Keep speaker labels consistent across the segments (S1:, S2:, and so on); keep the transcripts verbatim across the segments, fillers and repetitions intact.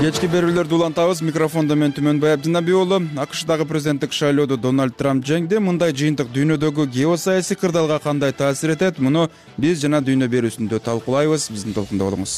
S1: Кечки берүүлөрдү улантабыз. Микрофондо мен Түмөнбай Абдынаби уулу. АКШдагы президенттик шайлоодо Дональд Трамп жеңди. Мындай жыйынтык дүйнөдөгү геосаясий кырдаалга кандай таасир этет? Муну биз жана дүйнө берүүсүндө талкуулайбыз. Биздин толкунда болуңуз.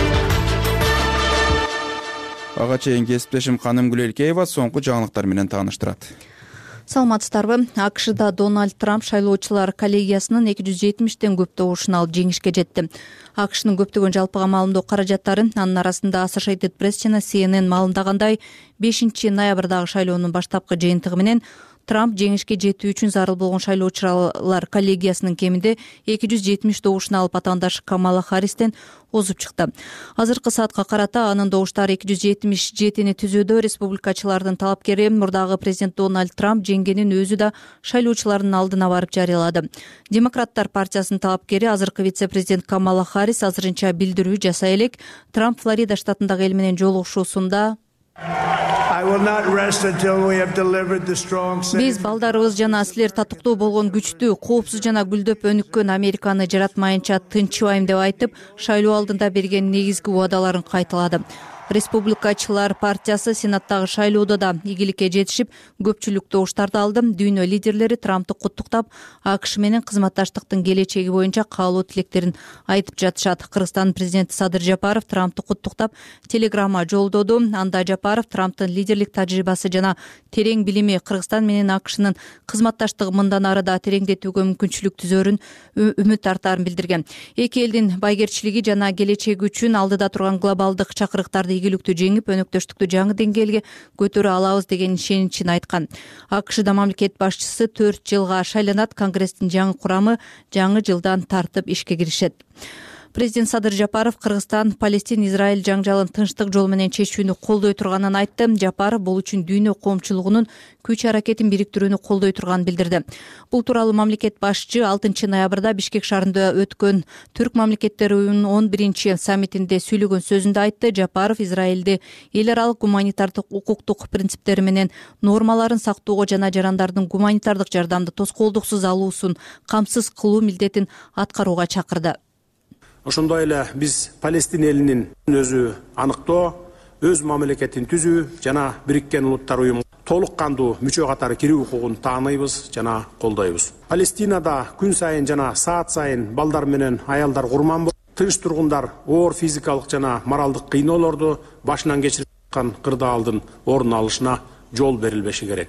S1: Ага чейин кесиптешим Каным Гүлелкеева соңку жаңылыктар менен тааныштырат.
S2: Саламатсыздарбы. АКШда Дональд Трамп шайлоочулар коллегиясынын эки жүз жетимиштен көп добушун алып жеңишке жетти. АКШнын көптөгөн жалпыга маалымдоо каражаттары, анын арасында Associated Press жана Си Эн Эн маалымдагандай, бешинчи ноябрдагы шайлоонун баштапкы жыйынтыгы менен Трамп жеңишке жетүү үчүн зарыл болгон шайлоочулар коллегиясынын кеминде эки жүз жетимиш добушун алып атаандашы Камала Харристен озуп чыкты. Азыркы саатка карата анын добуштары эки жүз жетимиш жетини түзүүдө. Республикачылардын талапкери мурдагы президент Дональд Трамп жеңгенин өзү да шайлоочулардын алдына барып жарыялады. Демократтар партиясынын талапкери азыркы вице-президент Камала Харрис азырынча билдирүү жасай элек. Трамп Флорида штатындагы эл менен жолугушуусунда биз балдарыбыз жана силер татыктуу болгон күчтүү, коопсуз жана гүлдөп өнүккөн Американы жаратмайынча тынчыбайм деп айтып, шайлоо алдында берген негизги убадаларын кайталады. Республикачылар партиясы Сенаттагы шайлоодо да ийгиликке жетишип, көпчүлүк добуштарды алды. Дүйнө лидерлери Трампты куттуктап, АКШ менен кызматташтыктын келечеги боюнча каалоо тилектерин айтып жатышат. Кыргызстан президенти Садыр Жапаров Трампты куттуктап телеграмма жолдоду. Анда Жапаров Трамптын лидерлик тажрыйбасы жана терең билими Кыргызстан менен АКШнын кызматташтыгы мындан ары да тереңдетүүгө мүмкүнчүлүк түзөрүн үмүт артаарын билдирген. Эки элдин байгерчилиги жана келечеги үчүн алдыда турган глобалдык чакырыктарды ийгиликтүү жеңип, өнөктөштүктү жаңы деңгээлге көтөрө алабыз деген ишеничин айткан. АКШда мамлекет башчысы төрт жылга шайланат. Конгресстин жаңы курамы жаңы жылдан тартып ишке киришет. Президент Садыр Жапаров Кыргызстан Палестин-Израиль жаңжалын тынчтык жол менен чечүүнү колдой турганын айтты. Жапаров бул үчүн дүйнө коомчулугунун күч аракетин бириктирүүнү колдой турганын билдирди. Бул тууралуу мамлекет башчы алтынчы ноябрда Бишкек шаарында өткөн Түрк мамлекеттери уюмунун он биринчи саммитинде сүйлөгөн сөзүндө айтты. Жапаров Израилди эл аралык гуманитардык укуктук принциптери менен нормаларын сактоого жана жарандардын гуманитардык жардамды тоскоолдуксуз алуусун камсыз кылуу милдетин аткарууга чакырды.
S3: Ошондой эле биз Палестин элинин өзү аныктоо, өз мамлекетин түзүү жана Бириккен Улуттар уюмуна толук кандуу мүчө катары кирүү укугун тааныйбыз жана колдойбуз. Палестинада күн сайын жана саат сайын балдар менен аялдар курман болуп, тынч тургундар оор физикалык жана моралдык кыйноолорду башынан кечирип аткан кырдаалдын ордун алышына жол берилбеши керек.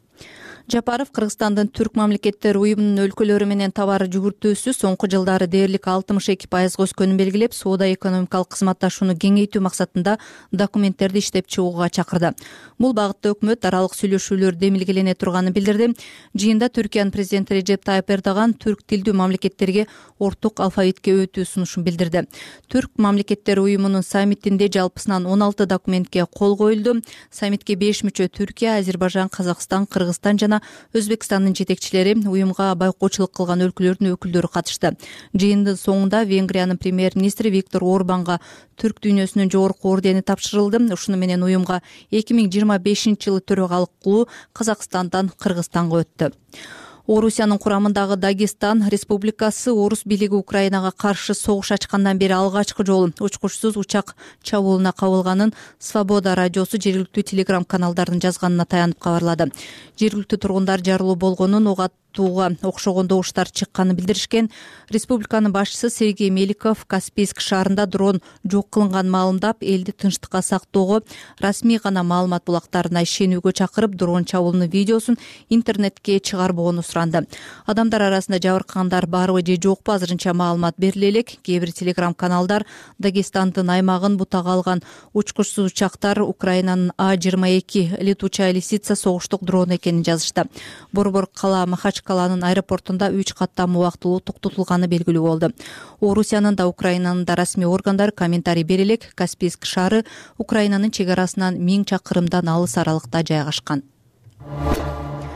S2: Жапаров Кыргызстандын Түрк мамлекеттери уюмунун өлкөлөрү менен товар жүгүртүүсү соңку жылдары дээрлик алтымыш эки пайызга өскөнүн белгилеп, соода экономикалык кызматташууну кеңейтүү максатында документтерди иштеп чыгууга чакырды. Бул багытта өкмөт аралык сүйлөшүүлөр демилгелене турганын билдирди. Жыйында Түркиянын президенти Режеп Тайып Эрдоган түрк тилдүү мамлекеттерге орток алфавитке өтүү сунушун билдирди. Түрк мамлекеттери уюмунун саммитинде жалпысынан он алты документке кол коюлду. Саммитке беш мүчө Түркия, Азербайжан, Казакстан, Кыргызстан жана Өзбекстандын жетекчилери, уюмга байкоочулук кылган өлкөлөрдүн өкүлдөрү катышты. Жыйындын соңунда Венгриянын премьер-министри Виктор Орбанга түрк дүйнөсүнүн жогорку ордени тапшырылды. Ушуну менен уюмга эки миң жыйырма бешинчи жылы төрагалык кылуу Казакстандан Кыргызстанга өттү. Орусиянын курамындагы Дагестан Республикасы орус бийлиги Украинага каршы согуш ачкандан бери алгачкы жолу учкучсуз учак чабуулуна кабылганын Свобода радиосу жергиликтүү телеграм каналдардын жазганына таянып кабарлады. Жергиликтүү тургундар жарылуу болгонун угат окшогон добуштар чыкканын билдиришкен. Республиканын башчысы Сергей Меликов Каспийск шаарында дрон жок кылынганын маалымдап, элди тынчтыкка сактоого, расмий гана маалымат булактарына ишенүүгө чакырып, дрон чабуулунун видеосун интернетке чыгарбоону суранды. Адамдар арасында жабыркагандар барбы же жокпу азырынча маалымат бериле элек. Кээ бир телеграм каналдар Дагестандын аймагын бутага алган учкучсуз учактар Украинанын А жыйырма эки летучая лисица согуштук дрон экенин жазышты. Борбор кала Махачкаланын аэропортунда үч каттам убактылуу токтотулганы белгилүү болду. Орусиянын да Украинанын да расмий органдары комментарий бере элек. Каспийск шаары Украинанын чек арасынан миң чакырымдан алыс аралыкта жайгашкан.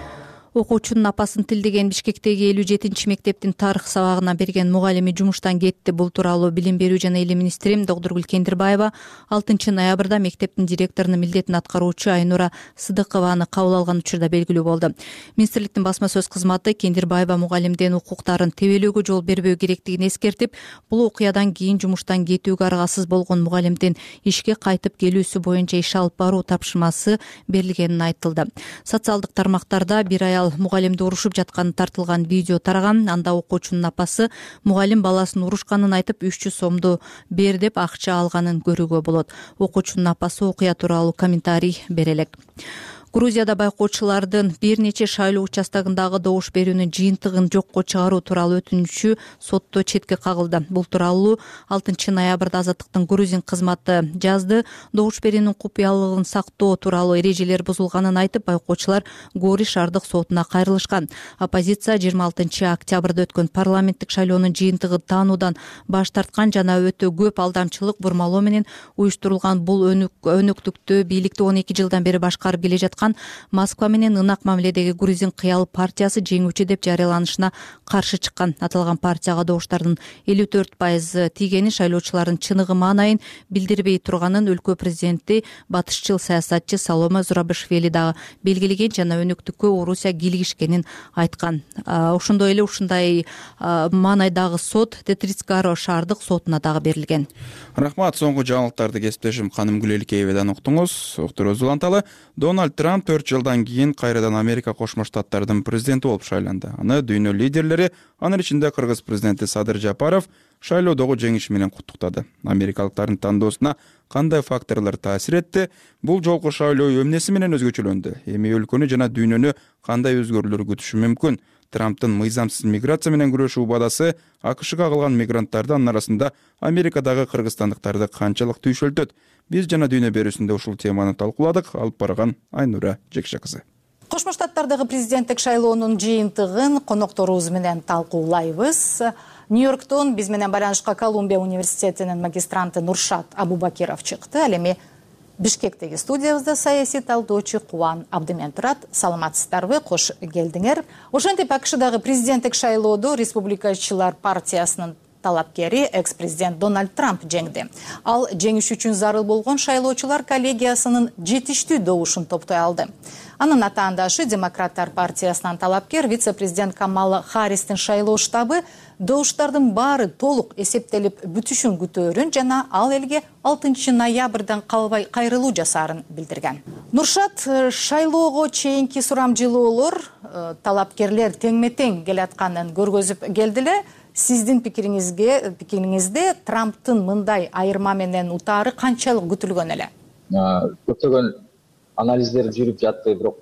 S2: Окуучунун апасын тилдеген Бишкектеги элүү жетинчи мектептин тарых сабагына берген мугалими жумуштан кетти. Бул тууралуу Билим берүү жана элим министри Догдургүл Кендирбаева алтынчы ноябрда мектептин директорунун милдетин аткаруучу Айнура Сыдыкованы кабыл алган учурда белгилүү болду. Министрликтин басма сөз кызматы Кендирбаева мугалимдин укуктарын тебелөөгө жол бербөө керектигин эскертип, бул окуядан кийин жумуштан кетүүгө аргасыз болгон мугалимдин ишке кайтып келүүсү боюнча иш алып баруу тапшырмасы берилгенин айтылды. Социалдык тармактарда бир аял мугалимди урушуп жатканы тартылган видео тараган. Анда окуучунун апасы мугалим баласын урушканын айтып үч жүз сомду бер деп акча алганын көрүүгө болот. Окуучунун апасы окуя тууралуу комментарий бере элек. Грузияда байкоочулардын бир нече шайлоо участогундагы добуш берүүнүн жыйынтыгын жокко чыгаруу тууралуу өтүнүчү сотто четке кагылды. Бул тууралуу алтынчы ноябрда Азаттыктын грузин кызматы жазды. Добуш берүүнүн купуялыгын сактоо тууралуу эрежелер бузулганын айтып, байкоочулар Гори шаардык сотуна кайрылышкан. Оппозиция жыйырма алтынчы октябрда өткөн парламенттик шайлоонун жыйынтыгын таануудан баш тарткан жана өтө көп алдамчылык бурмалоо менен уюштурулган бул өнөктүктү бийликти он эки жылдан бери башкарып келе жаткан Москва менен ынак мамиледеги Грузин кыял партиясы жеңүүчү деп жарыяланышына каршы чыккан. Аталган партияга добуштардын элүү төрт пайызы тийгени шайлоочулардын чыныгы маанайын билдирбей турганын өлкө президенти батышчыл саясатчы Саломе Зурабишвили дагы белгилеген жана өнөктүккө Орусия кийлигишкенин айткан. Ошондой эле ушундай маанайдагы сот Тетрицкаро шаардык сотуна дагы берилген.
S1: Рахмат. Соңку жаңылыктарды кесиптешим Каным Гүлелкеевадан уктуңуз. Уктуруубуз уланталы. Дональд Трамп төрт жылдан кийин кайрадан Америка Кошмо Штаттарынын президенти болуп шайланды. Аны дүйнө лидерлери, анын ичинде Кыргыз президенти Садыр Жапаров шайлоодогу жеңиши менен куттуктады. Америкалыктардын тандоосуна кандай факторлор таасир этти? Бул жолку шайлоо эмнеси менен өзгөчөлөндү? Эми өлкөнү жана дүйнөнү кандай өзгөрүүлөр күтүшү мүмкүн? Трамптын мыйзамсыз миграция менен күрөшүү убадасы АКШга калган мигранттардын арасында Америкадагы кыргызстандыктарды канчалык түйшөлтөт? Биз жана дүйнө берүүсүндө ушул теманы талкууладык. Алып барган Айнура Жекше кызы.
S4: Кошмо Штаттардагы президенттик шайлоонун жыйынтыгын конокторубуз менен талкуулайбыз. Нью-Йорктон биз менен байланышка Колумбия университетинин магистранты Нуршат Абубакиров чыкты. Ал эми Бишкектеги студиябызда саясий талдоочу Кубан Абдымен турат. Саламатсыздарбы? Кош келдиңер. Ошентип АКШдагы президенттик шайлоодо Республикачылар партиясынын талапкери экс-президент Дональд Трамп жеңди. Ал жеңиш үчүн зарыл болгон шайлоочулар коллегиясынын жетиштүү добушун топтой алды. Анын атаандашы Демократтар партиясынан талапкер вице-президент Камала Харристин шайлоо штабы добуштардын баары толук эсептелип бүтүшүн күтөөрүн жана ал элге алтынчы ноябрдан калбай кайрылуу жасаарын билдирген. Нуршат, шайлоого чейинки сурамжылоолор талапкерлер теңме-тең келатканын көргөзүп келдиле. Сиздин пикириңизге пикириңизде Трамптын мындай айырма менен утаары канчалык күтүлгөн эле?
S5: Көптөгөн анализдер жүрүп жатты, бирок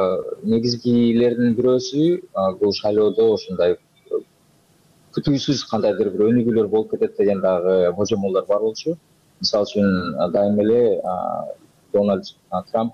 S5: негизгилердин бирөөсү бул шайлоодо ушундай күтүүсүз кандайдыр бир өнүгүүлөр болуп кетет деген дагы божомолдор бар болчу. Мисалы үчүн дайыма эле Дональд Трамп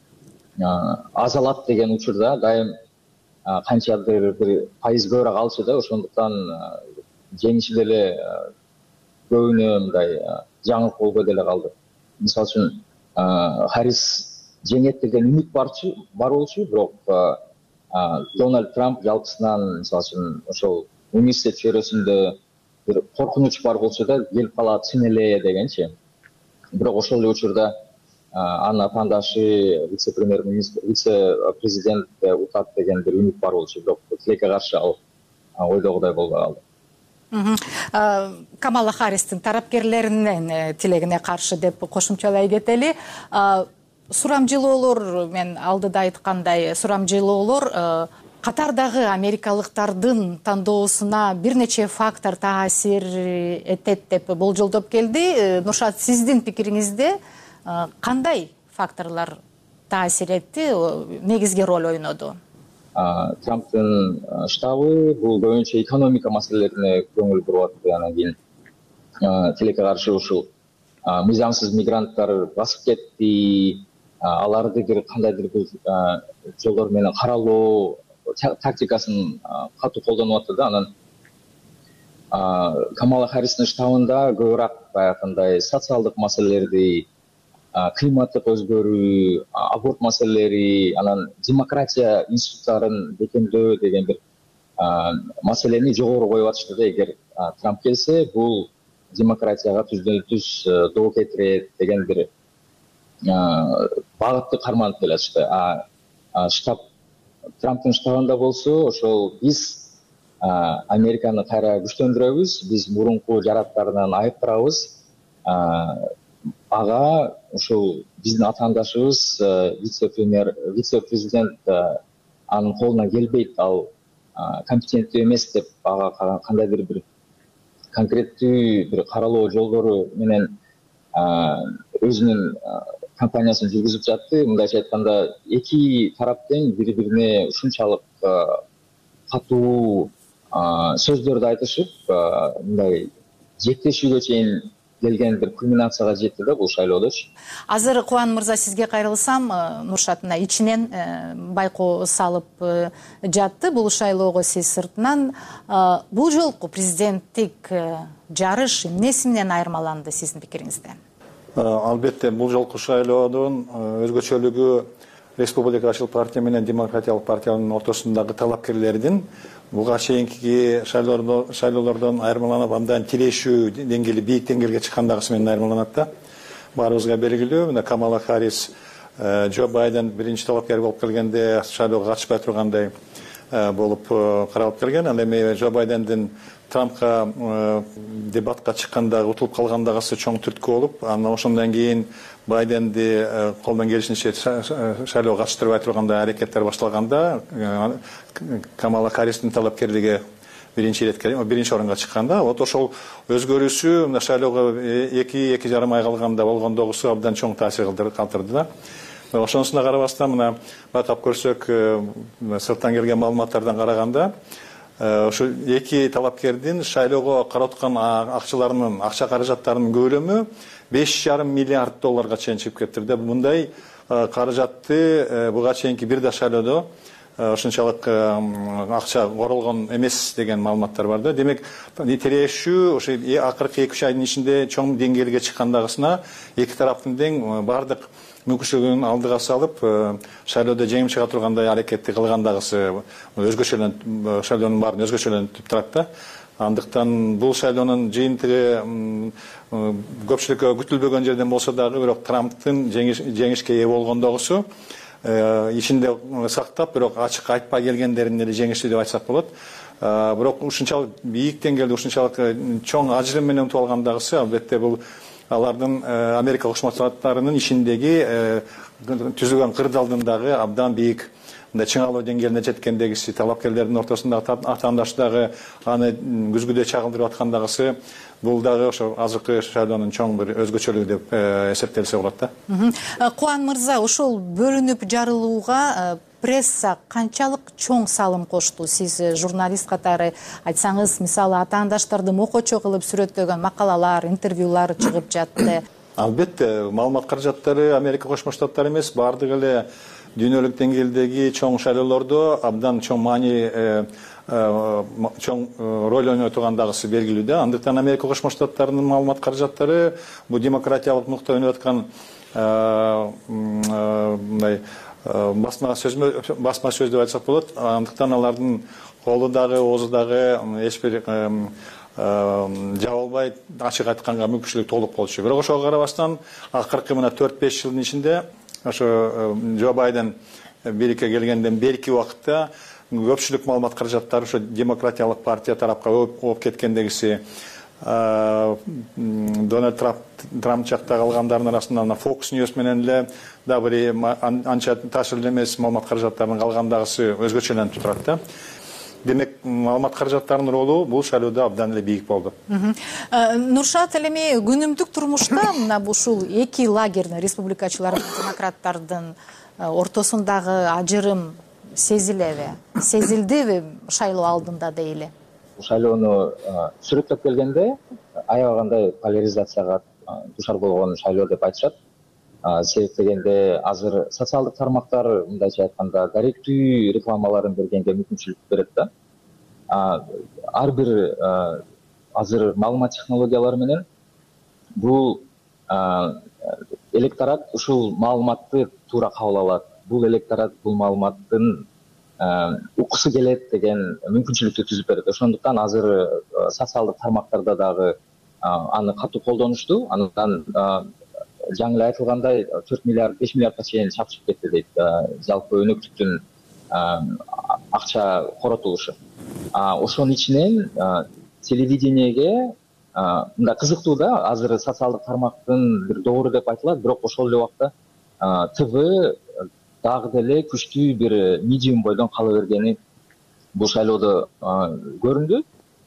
S5: аз алат деген учурда дайым канчадыр бир пайыз көбүрөөк алчу да, ошондуктан жеңиши деле көбүнө мындай жаңылык болбой деле калды. Мисалы үчүн Харрис жеңет деген үмүт барчу бар болчу, бирок Дональд Трамп жалпысынан мисалы үчүн ошол университет чөйрөсүндө бир коркунуч бар болчу да, келип калат синеле дегенчи. Бирок ошол эле учурда анын атаандашы вице-премьер-министр, вице-президент утат деген бир үмүт бар болчу, бирок тилекке каршы ал ойдогудай болбой калды.
S4: Камала Харристин тарапкерлеринин тилегине каршы деп кошумчалай кетели. Сурамжылоолор, мен алдыда айткандай, сурамжылоолор катардагы америкалыктардын тандоосуна бир нече фактор таасир этет деп болжолдоп келди. Нуршат, сиздин пикириңизде кандай факторлор таасир этти, негизги роль ойноду?
S5: Трамптын штабы бул көбүнчө экономика маселелерине көңүл буруп атты. Анан кийин тилекке каршы ушул мыйзамсыз мигранттар басып кетти, аларды бир кандайдыр бир жолдор менен каралоо тактикасын катуу колдонуп атты да. Анан Камала Харристин штабында көбүрөөк баягындай социалдык маселелерди, климаттык өзгөрүү, аборт маселелери, анан демократия институттарын бекемдөө деген бир маселени жогору коюп атышты да. Эгер Трамп келсе, бул демократияга түздөн түз доо кетирет деген бир багытты карманып келатышты. Штаб Трамптын штабында болсо, ошол биз Американы кайра күчтөндүрөбүз, биз мурунку жараттарынан айыктырабыз. Ага ошол биздин атаандашыбыз вице-премьер, вице-президент анын колунан келбейт, ал компетенттүү эмес деп ага кандайдыр бир конкреттүү бир каралоо жолдору менен өзүнүн кампаниясын жүргүзүп жатты. Мындайча айтканда, эки тарап тең бири-бирине ушунчалык катуу сөздөрдү айтышып, мындай жектешүүгө чейин келген бир кульминацияга жетти да бул шайлоодочу.
S4: Азыр Кубан мырза, сизге кайрылсам, Нуршат мына ичинен байкоо салып жатты бул шайлоого сиз сыртынан. Бул жолку президенттик жарыш эмнеси менен айырмаланды сиздин пикириңизде?
S6: Албетте, бул жолку шайлоодон өзгөчөлүгү Республикачыл партия менен Демократиялык партиянын ортосундагы талапкерлердин буга чейинки шайлоолордон айырмаланып, андан тирешүү деңгээли бийик деңгээлге чыккандагысы менен айырмаланат да. Баарыбызга белгилүү, мына Камала Харрис, Джо Байден биринчи талапкер болуп келгенде шайлоого катышпай тургандай болуп каралып келген. Ал эми Джо Байдендин Трампка дебатка чыкканда утулуп калгандагысы чоң түрткү болуп, анан ошондон кийин Байденди колдон келишинче шайлоого катыштырбай тургандай аракеттер башталганда, Камала Харристин талапкерлиги биринчи иретке, биринчи орунга чыкканда, вот ошол өзгөрүүсү мына шайлоого эки эки жарым ай калганда болгондогусу абдан чоң таасир калтырды да. Ошонусуна карабастан, мына байкап көрсөк, сырттан келген маалыматтардан караганда, ошо эки талапкердин шайлоого караткан акчаларынын, акча каражаттарынын көлөмү беш жарым миллиард долларга чейин чыгып кетти да. Мындай каражатты буга чейинки бир да шайлоодо ошончалык акча королгон эмес деген маалыматтар бар да. Демек, тирешүү ошо акыркы эки үч айдын ичинде чоң деңгээлге чыккандагысына эки тараптын тең бардык мүмкүнчүлүгүн алдыга салып, шайлоодо жеңип чыга тургандай аракетти кылгандагысы өзгөчөлөнүп, шайлоонун баарын өзгөчөлөнтүп турат да. Андыктан бул шайлоонун жыйынтыгы көпчүлүккө күтүлбөгөн жерден болсо дагы, бирок Трамптын жеңишке ээ болгондогусу ичинде сактап, бирок ачык айтпай келгендерин эле жеңиштүү деп айтсак болот. Бирок ушунчалык бийик деңгээлде, ушунчалык чоң ажырым менен утуп алгандагысы, албетте, бул алардын Америка Кошмо Штаттарынын ичиндеги түзүлгөн кырдаалдындагы абдан бийик чыңалуу деңгээлине жеткендегиси, талапкерлердин ортосундагы атаандаштыгы аны күзгүдө чагылдырып аткандагысы, бул дагы ошо азыркы шайлоонун чоң бир өзгөчөлүгү деп эсептелсе болот да.
S4: Кубан мырза, ошол бөлүнүп жарылууга пресса канчалык чоң салым кошту? Сиз журналист катары айтсаңыз, мисалы атаандаштарды мокочо кылып сүрөттөгөн макалалар, интервьюлар чыгып жатты.
S6: Албетте, маалымат каражаттары Америка Кошмо Штаттары эмес, бардык эле дүйнөлүк деңгээлдеги чоң шайлоолордо абдан чоң маани, чоң роль ойной тургандагысы белгилүү да. Андыктан Америка Кошмо Штаттарынын маалымат каражаттары бул демократиялык нукта ойноп аткан мындай басма сөз басма сөз деп айтсак болот. Андыктан алардын колу дагы, оозу дагы эч бир жабылбай, ачык айтканга мүмкүнчүлүк толук болчу. Бирок ошого карабастан, акыркы мына төрт беш жылдын ичинде ошо Джо Байден бийликке келгенден берки убакытта көпчүлүк маалымат каражаттары ошо демократиялык партия тарапка ооп кеткендегиси, Дональд Трамп жакта калгандардын арасында Fox News менен эле да бир анча таасирлүү эмес маалымат каражаттарынын калгандагысы өзгөчөлөнүп турат да. Демек, маалымат каражаттарынын ролу бул шайлоодо абдан эле бийик болду.
S4: Нуршат, эми күнүмдүк турмушта мына ушул эки лагердин, республикачылар, демократтардын ортосундагы ажырым сезилеби? Сезилдиби шайлоо алдында дейли?
S5: Шайлоону сүрөттөп келгенде аябагандай поляризацияга душар болгон шайлоо деп айтышат. Себеп дегенде азыр социалдык тармактар, мындайча айтканда, даректүү рекламаларын бергенге мүмкүнчүлүк берет да. Ар бир азыр маалымат технологиялары менен бул электорат ушул маалыматты туура кабыл алат. Бул электорат бул маалыматтын уккусу келет деген мүмкүнчүлүктү түзүп берет. Ошондуктан азыр социалдык тармактарда дагы аны катуу колдонушту. Андан жаңы эле айтылгандай төрт миллиард беш миллиардка чейин чапышып кетти дейт жалпы өнөктүктүн акча коротулушу. Ошонун ичинен телевидениеге мындай кызыктуу да, азыр социалдык тармактын бир доору деп айтылат, бирок ошол эле убакта ТВ дагы деле күчтүү бир медиум бойдон кала бергени бул шайлоодо көрүндү.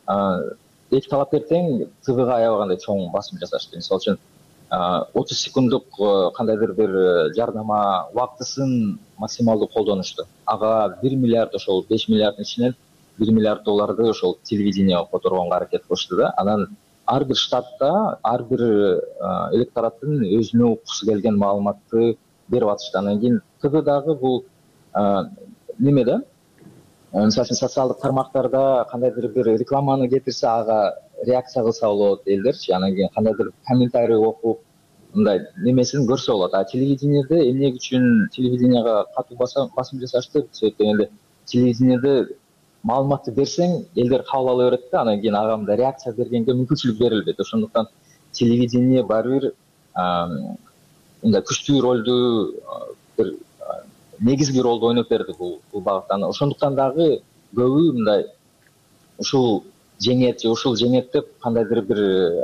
S5: Эки талапкер тең ТВга аябагандай чоң басым жасашты. Мисалы үчүн отуз секунддук кандайдыр бир жарнама убактысын максималдуу колдонушту. Ага бир миллиард, ошол беш миллиарддын ичинен бир миллиард долларды ошол телевидениеге которгонго аракет кылышты да. Анан ар бир штатта ар бир электораттын өзүнө уккусу келген маалыматты берип атышты. Анан кийин ТВ дагы бул неме да, мисалы үчүн социалдык тармактарда кандайдыр бир рекламаны кетирсе, ага реакция кылса болот элдерчи. Анан кийин кандайдыр комментарий окуп мындай немесин көрсө болот. А телевидениеде эмне үчүн телевидениега катуу басым жасашты? Себеп дегенде телевидениеде маалыматты берсең, элдер кабыл ала берет да, анан кийин ага мындай реакция бергенге мүмкүнчүлүк берилбейт. Ошондуктан телевидение баары бир мындай күчтүү ролду, бир негизги ролду ойноп берди бул багыттан. Ошондуктан дагы көбү мындай ушул жеңет же ушул жеңет деп кандайдыр бир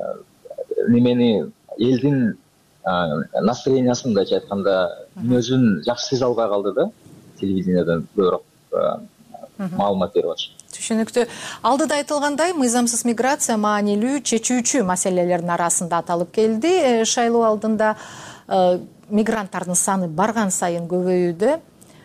S5: немени элдин настроениясын, мындайча айтканда, мүнөзүн жакшы сезе албай калды да, телевидениеден көбүрөөк маалымат берип атышат.
S4: Түшүнүктүү. Алдыда айтылгандай, мыйзамсыз миграция маанилүү чечүүчү маселелердин арасында аталып келди. Шайлоо алдында мигранттардын саны барган сайын көбөйүүдө.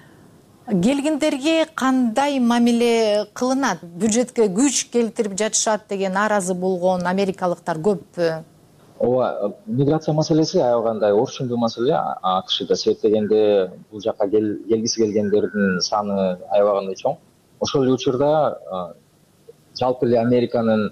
S4: Келгендерге кандай мамиле кылынат? Бюджетке күч келтирип жатышат деген нааразы болгон америкалыктар көппү?
S5: Ооба, миграция маселеси аябагандай орчундуу маселе АКШда. Себеп дегенде бул жака келгиси келгендердин саны аябагандай чоң. Ошол эле учурда жалпы эле Американын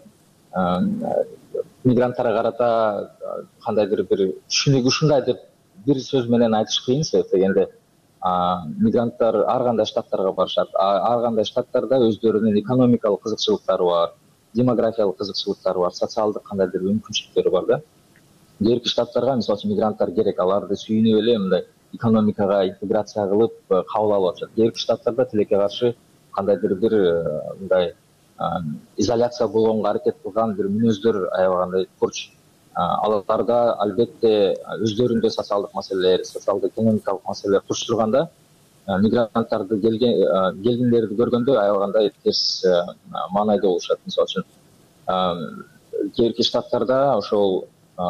S5: мигранттарга карата кандайдыр бир түшүнүгү ушундай деп бир сөз менен айтыш кыйын. Себеп дегенде мигранттар ар кандай штаттарга барышат. Ар кандай штаттарда өздөрүнүн экономикалык кызыкчылыктары бар, демографиялык кызыкчылыктары бар, социалдык кандайдыр мүмкүнчүлүктөрү бар да. Кээки штаттарга мисалы үчүн мигранттар керек, аларды сүйүнүп эле мындай экономикага интеграция кылып кабыл алып атышат. Кээки штаттарда тилекке каршы кандайдыр бир мындай изоляция болгонго аракет кылган бир мүнөздөр аябагандай көрчү. Аларда албетте өздөрүндө социалдык маселелер, социалдык экономикалык маселелер туш турганда, мигранттарды келгендерди көргөндө аябагандай терс маанайда болушат. Мисалы үчүн кээки штаттарда ошол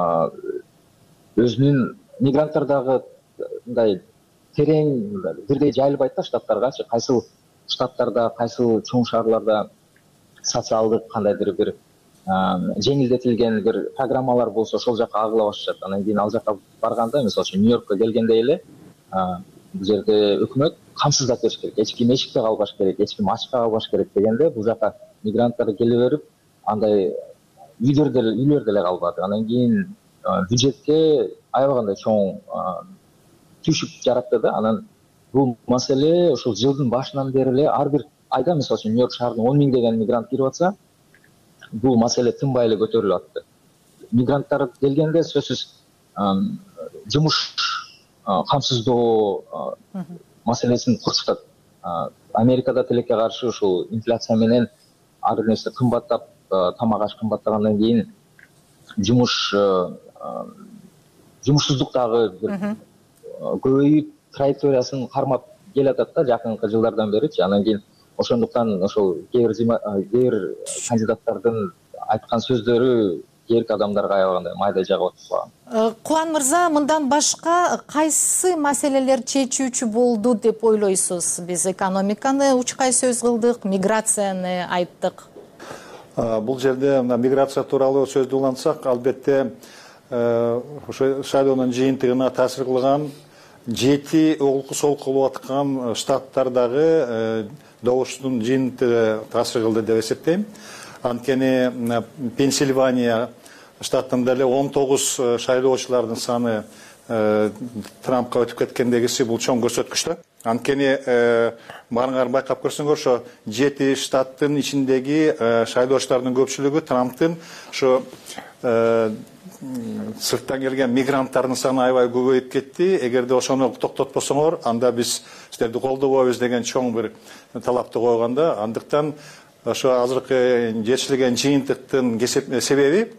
S5: өзүнүн мигранттар дагы мындай терең бирдей жайылбайт да штаттаргачы. Кайсыл штаттарда, кайсыл чоң шаарларда социалдык кандайдыр бир жеңилдетилген бир программалар болсо, ошол жака агыла башышат. Анан кийин ал жака барганда, мисалы үчүн Нью-Йоркко келгенде эле бул жерде өкмөт камсыздап бериш керек, эч ким эшикте калбаш керек, эч ким ачка калбаш керек дегенде, бул жака мигранттар келе берип, андай үйлөрдө үйлөрдө эле калбады. Анан кийин бюджетке аябагандай чоң түшүп жаратты да. Анан бул маселе ошол жылдын башынан бери эле ар бир айда, мисалы үчүн Нью-Йорк шаарына он миң деген мигрант кирип атса, бул маселе тынбай эле көтөрүлүп атты. Мигранттар келгенде сөзсүз жумуш камсыздоо маселесин курчутат. Америкада тилекке каршы ушул инфляция менен ар нерсе кымбаттап, тамак аш кымбаттагандан кийин жумуш жумушсуздук дагы көбөйүп, траекториясын кармап келатат да жакынкы жылдардан беричи. Анан кийин ошондуктан ошол кээ бир кандидаттардын айткан сөздөрү кээки адамдарга аябагандай майда жагып атпаган.
S4: Кубан мырза, мындан башка кайсы маселелер чечүүчү болду деп ойлойсуз? Биз экономиканы учкай сөз кылдык, миграцияны айттык.
S6: Бул жерде миграция тууралуу сөздү улантсак, албетте ошо шайлоонун жыйынтыгына таасир кылган жети олку солку болуп аткан штаттардагы добуштун жыйынтыгы таасир кылды деп эсептейм. Анткени Пенсильвания штатында эле он тогуз шайлоочулардын саны Трампка өтүп кеткендегиси бул чоң көрсөткүч да. Анткени баарыңар байкап көрсөңөр, ошо жети штаттын ичиндеги шайлоочулардын көпчүлүгү Трамптын ошо сырттан келген мигранттардын саны аябай көбөйүп кетти. Эгерде ошону токтотпосоңор, анда биз силерди колдобойбуз деген чоң бир талапты койгонда. Андыктан ошо азыркы жетишилген жыйынтыктын себеби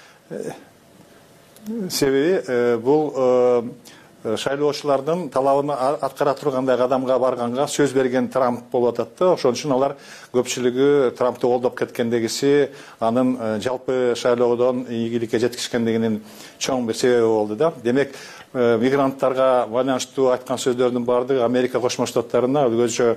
S6: себеби бул шайлоочулардын талабын аткара тургандай кадамга барганга сөз берген Трамп болуп атат да. Ошон үчүн алар көпчүлүгү Трамптты колдоп кеткендегиси анын жалпы шайлоодон ийгиликке жеткизгендигинин чоң бир себеби болду да. Демек, мигранттарга байланыштуу айткан сөздөрдүн баардыгы Америка Кошмо Штаттарына, өзгөчө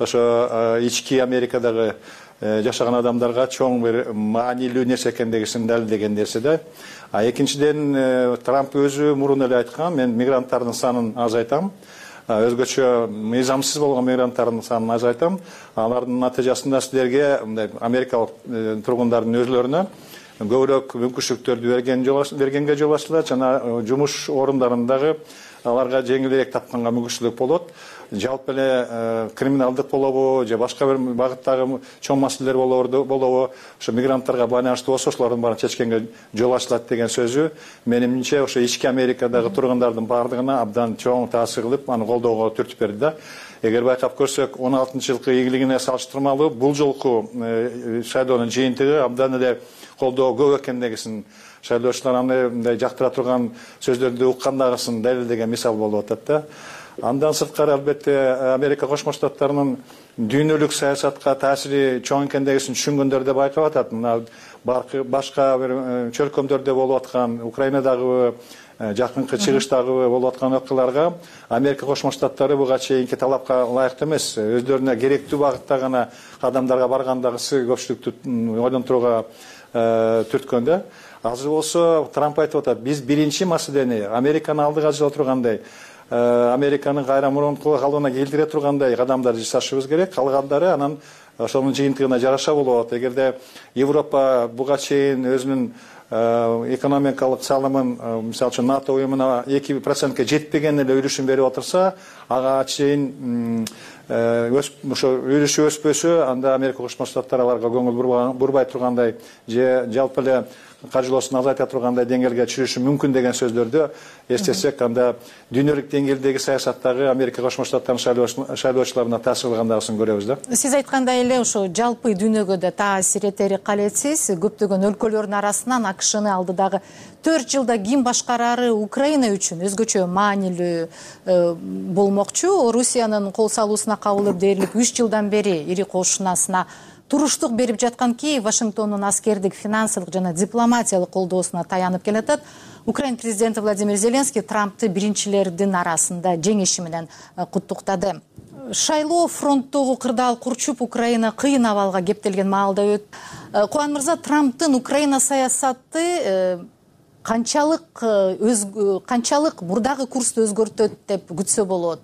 S6: ошо ички Америкадагы жашаган адамдарга чоң бир маанилүү нерсе экендигин далилдеген нерсе да. А экинчиден, Трамп өзү мурун эле айткан, мен мигранттардын санын азайтам, өзгөчө мыйзамсыз болгон мигранттардын санын азайтам. Алардын натыйжасында силерге, америкалык тургундардын өзлөрүнө көбүрөөк мүмкүнчүлүктөрдү бергенге жол ачылат, жана жумуш орундарындагы аларга жеңилирээк тапканга мүмкүнчүлүк болот. Жалпы эле криминалдык болобу, же башка бир багыттагы чоң маселелер болобу, ошо мигранттарга байланыштуу болсо, ошолордун баарын чечкенге жол ачылат деген сөзү менимче ошо ички Америкадагы тургундардын баардыгына абдан чоң таасир кылып, аны колдоого түртүп берди да. Эгер байкап көрсөк, он алтынчы жылкы ийгилигине салыштырмалуу бул жолку шайлоонун жыйынтыгы абдан эле колдоо көп экендигин шайлоочулар аны мындай жактыра турган сөздөрдү уккандагысын далилдеген мисал болуп атат да. Андан сырткары, албетте, Америка Кошмо Штаттарынын дүйнөлүк саясатка таасири чоң экендигин түшүнгөндөр да байкап атат. Мына башка бир чөлкөмдөрдө болуп аткан, Украинадагы, жакынкы чыгыштагы болуп аткан окуяларга Америка Кошмо Штаттары буга чейинки талапка ылайыктуу эмес, өздөрүнө керектүү багытта гана кадамдарга баргандагысы көпчүлүктү ойлонтурууга түрткөн да. Азыр болсо Трамп айтып атат, биз биринчи маселени Американы алдыга жыла тургандай, Американын кайра мурунку калыбына келтире тургандай кадамдарды жасашыбыз керек. Калгандары анан ошонун жыйынтыгына жараша болот. Эгерде Европа буга чейин өзүнүн экономикалык салымын, мисалы үчүн НАТО уюмуна эки процентке жетпеген эле үлүшүн берип отурса, ага чейин ошо үлүшү өспөсө, анда Америка Кошмо Штаттары аларга көңүл бурбай тургандай же жалпы эле каржылоосун азайта тургандай деңгээлге чыгышы мүмкүн деген сөздөрдү эстесек, анда дүйнөлүк деңгээлдеги саясаттагы Америка Кошмо Штаттарынын шайлоочуларына таасир кылгандагысын көрөбүз да.
S4: Сиз айткандай эле ошо жалпы дүйнөгө да таасир этери калетсиз. Көптөгөн өлкөлөрдүн арасынан АКШны алдыдагы төрт жылда ким башкарары Украина үчүн өзгөчө маанилүү болмокчу. Русиянын кол салуусуна кабылып дээрлик үч жылдан бери ири кошунасына туруштук берип жаткан Киев Вашингтондун аскердик, финансылык жана дипломатиялык колдоосуна таянып келатат. Украин президенти Владимир Зеленский Трампты биринчилердин арасында жеңиши менен куттуктады. Шайлоо фронттогу кырдаал курчуп, Украина кыйын абалга кептелген маалда өт. Кубан мырза, Трамптын Украина саясаты канчалык канчалык мурдагы курсту өзгөртөт деп күтсө болот?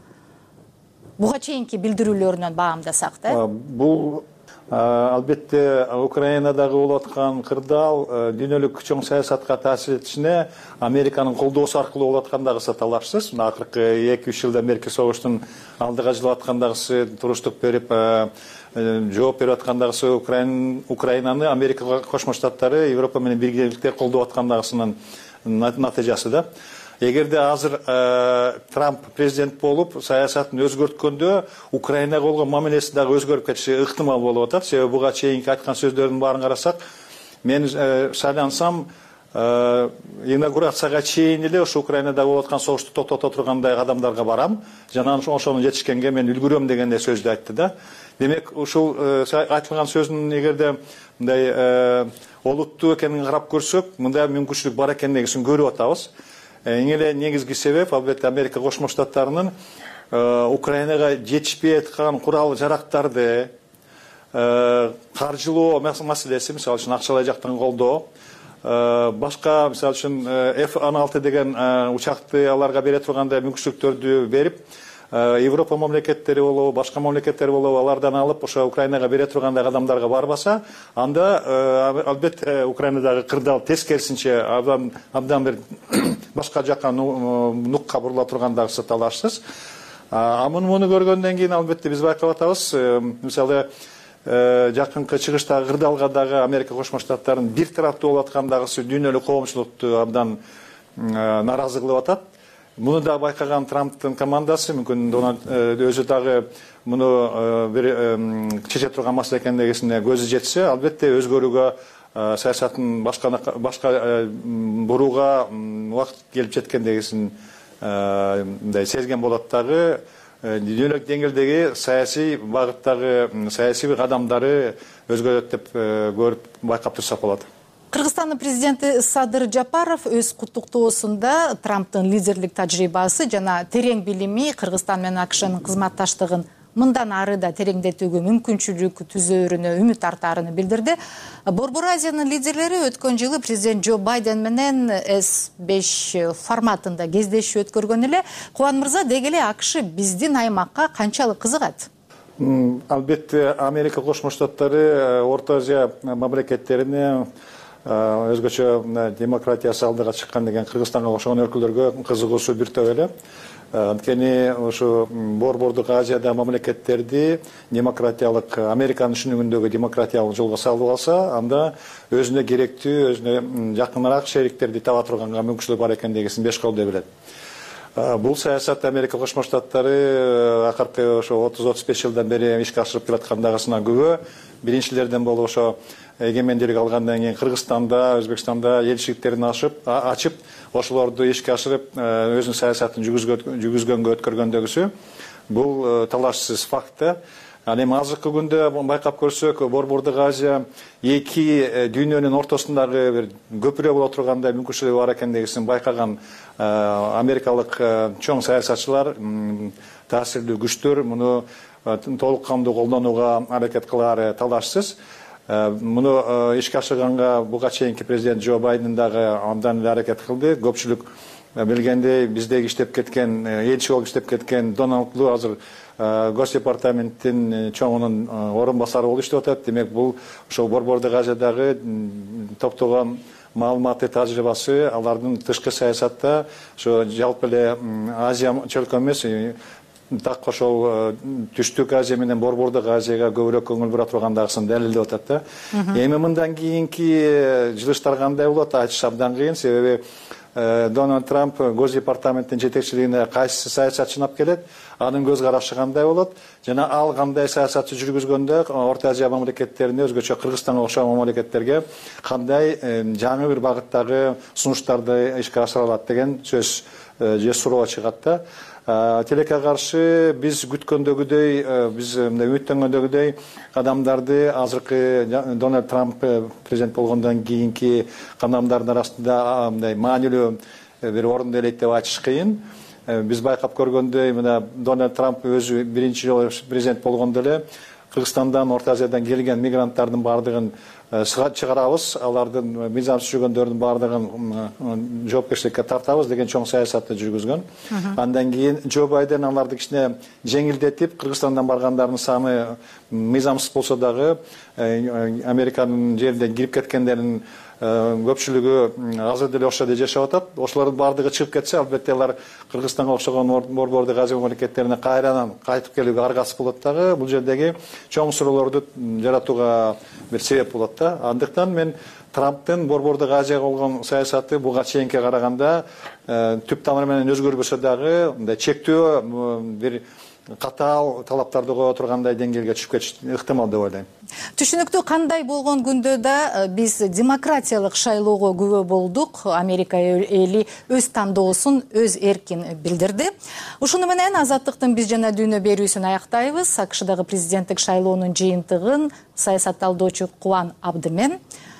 S4: Буга чейинки билдирүүлөрүнөн баамдасак да.
S6: Бул албетте Украинадагы болуп аткан кырдаал дүйнөлүк чоң саясатка таасир этишине Американын колдоосу аркылуу болуп аткандагысы талашсыз. Акыркы эки үч жылда мерки согуштун алдыга жылып аткандагысы, туруштук берип жооп берип аткандагысы Украинаны Америка Кошмо Штаттары Европа менен биргеликте колдоп аткандагысынын натыйжасы да. Эгерде азыр Трамп президент болуп саясатын өзгөрткөндө Украинага болгон мамилеси дагы өзгөрүп кетиши ыктымал болуп атат. Себеби буга чейинки айткан сөздөрдүн баарын карасак, мен шайлансам инаугурацияга чейин эле ошо Украинада болуп аткан согушту токтото тургандай кадамдарга барам, жана ошону жетишкенге мен үлгүрөм деген сөздү айтты да. Демек, ушул айтылган сөздүн эгерде мындай олуттуу экенин карап көрсөк, мындай мүмкүнчүлүк бар экендигин көрүп атабыз. Эң эле негизги себеп, албетте, Америка Кошмо Штаттарынын Украинага жетишпей аткан курал жарактарды каржылоо маселеси, мисалы үчүн акчалай жактан колдоо, башка, мисалы үчүн эф он алты деген учакты аларга бере тургандай мүмкүнчүлүктөрдү берип, Европа мамлекеттери болобу, башка мамлекеттер болобу, алардан алып ошо Украинага бере тургандай кадамдарга барбаса, анда албетте Украинадагы кырдаал тескерисинче абдан абдан бир башка жакка нукка бурула тургандагысы талашсыз. А муну көргөндөн кийин албетте биз байкап атабыз, мисалы жакынкы чыгыштагы кырдаалга дагы Америка Кошмо Штаттарынын бир тараптуу болуп аткандагысы дүйнөлүк коомчулукту абдан нааразы кылып атат. Муну да байкаган Трамптын командасы, мүмкүн Дональд өзү дагы муну бир чече турган маселе экендигине көзү жетсе, албетте өзгөрүүгө, саясатын башка башка бурууга убакыт келип жеткендигин мындай сезген болот дагы. Дүйнөлүк деңгээлдеги саясий багыттагы саясий кадамдары өзгөрөт деп көрүп байкап турсак болот.
S4: Кыргызстандын президенти Садыр Жапаров өз куттуктоосунда Трамптын лидерлик тажрыйбасы жана терең билими Кыргызстан менен АКШнын кызматташтыгын мындан ары да тереңдетүүгө мүмкүнчүлүк түзөөрүнө үмүт артаарын билдирди. Борбор Азиянын лидерлери өткөн жылы президент Джо Байден менен эс беш форматында кездешүү өткөргөн эле. Кубан мырза, деги эле АКШ биздин аймакка канчалык кызыгат?
S6: Албетте Америка Кошмо Штаттары Орто Азия мамлекеттерине өзгөчө демократиясы алдыга чыккан деген Кыргызстанга окшогон өлкөлөргө кызыгуусу бир топ эле. Анткени ошо борбордук Азияда мамлекеттерди демократиялык Американын түшүнүгүндөгү демократиялык жолго салып алса, анда өзүнө керектүү, өзүнө жакыныраак шериктерди таба турганга мүмкүнчүлүк бар экендигин беш колдой билет. Бул саясат Америка Кошмо Штаттары акыркы ошо отуз отуз беш жылдан бери ишке ашырып келаткандагысына күбө. Биринчилерден болуп ошо эгемендүүлүк алгандан кийин Кыргызстанда, Өзбекстанда элчиликтерин ачып, ошолорду ишке ашырып, өзүнүн саясатын жүргүзгөнгө өткөргөндөгүсү бул талашсыз факт. Ал эми азыркы күндө байкап көрсөк, Борбордук Азия эки дүйнөнүн ортосундагы бир көпүрө боло тургандай мүмкүнчүлүгү бар экендигин байкаган америкалык чоң саясатчылар, таасирлүү күчтөр муну толук кандуу колдонууга аракет кылаары талашсыз. Муну ишке ашырганга буга чейинки президент Джо Байден дагы абдан эле аракет кылды. Көпчүлүк билгендей, биздеги иштеп кеткен, элчи болуп иштеп кеткен Дональд Лу азыр Госдепартаменттин чоңунун орун басары болуп иштеп атат. Демек, бул ошол Борбордук Азиядагы топтогон маалыматы, тажрыйбасы, алардын тышкы саясатта ошо жалпы эле Азия чөлкө эмес, так ошол Түштүк Азия менен Борбордук Азияга көбүрөөк көңүл бура тургандагысын далилдеп атат да. Эми мындан кийинки жылыштар кандай болот, айтыш абдан кыйын, себеби Дональд Трамп Госдепартаменттин жетекчилигине кайсы саясатчыны алып келет, анын көз карашы кандай болот, жана ал кандай саясатты жүргүзгөндө Орто Азия мамлекеттерине, өзгөчө Кыргызстанга окшогон мамлекеттерге кандай жаңы бир багыттагы сунуштарды ишке ашыра алат деген сөз же суроо чыгат да. Тилекке каршы биз күткөндөгүдөй, биз үмүттөнгөндөгүдөй кадамдарды азыркы Дональд Трамп президент болгондон кийинки кадамдардын арасында мындай маанилүү бир орунду элейт деп айтыш кыйын. Биз байкап көргөндөй, мына Дональд Трамп өзү биринчи жолу президент болгондо эле Кыргызстандан, Орто Азиядан келген мигранттардын баардыгын чыгарабыз, алардын мыйзамсыз жүргөндөрдүн баардыгын жоопкерчиликке тартабыз деген чоң саясатты жүргүзгөн. Андан кийин Джо Байден аларды кичине жеңилдетип, Кыргызстандан баргандардын саны мыйзамсыз болсо дагы Американын жерине кирип кеткендердин көпчүлүгү азыр деле ошол жерде жашап атат. Ошолордун баардыгы чыгып кетсе, албетте алар Кыргызстанга окшогон Борбордук Азия мамлекеттерине кайрадан кайтып келүүгө аргасыз болот дагы. Бул жердеги чоң суроолорду жаратууга бир себеп болот да. Андыктан мен Трамптын Борбордук Азияга болгон саясаты буга чейинке караганда түп тамыры менен өзгөрбөсө дагы мындай чектөө бир катаал талаптарды кое тургандай деңгээлге түшүп кетиш ыктымал деп ойлойм.
S4: Түшүнүктүү кандай болгон күндө да биз демократиялык шайлоого күбө болдук. Америка эли өз тандоосун өз эркин билдирди. Ушуну менен Азаттыктын биз жана дүйнө берүүсүн аяктайбыз. АКШдагы президенттик шайлоонун жыйынтыгын саясатталдоочу Кубан Абдымен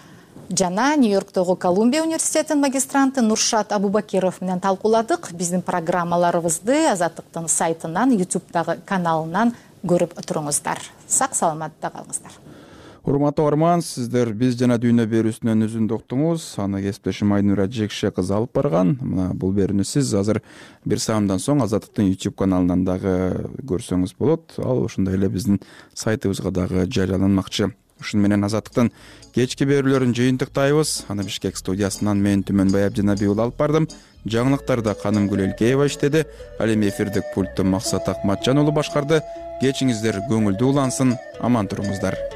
S4: жана Нью-Йорктогу Колумбия университетинин магистранты Нуршат Абубакиров менен талкууладык. Биздин программаларыбызды Азаттыктын сайтынан, ютубтагы каналынан көрүп туруңуздар. Сак саламатта калыңыздар.
S1: урматтуу угарман, сиздер биз жана дүйнө берүүсүнөн үзүндү уктуңуз. Аны кесиптешим Айнура Жекше кызы алып барган. Мына бул берүүнү сиз азыр бир саамдан соң Азаттыктын YouTube каналынан дагы көрсөңүз болот. Ал ошондой эле биздин сайтыбызга дагы жарыяланмакчы. Ушуну менен Азаттыктын кечки берүүлөрүн жыйынтыктайбыз. Аны Бишкек студиясынан мен Түмөнбай Абдинабий уулу алып бардым. Жаңылыктарда Канымгүл Элкеева иштеди. Ал эми эфирдик пультту Максат Акматжан уулу башкарды. Кечиңиздер көңүлдүү улансын, аман туруңуздар.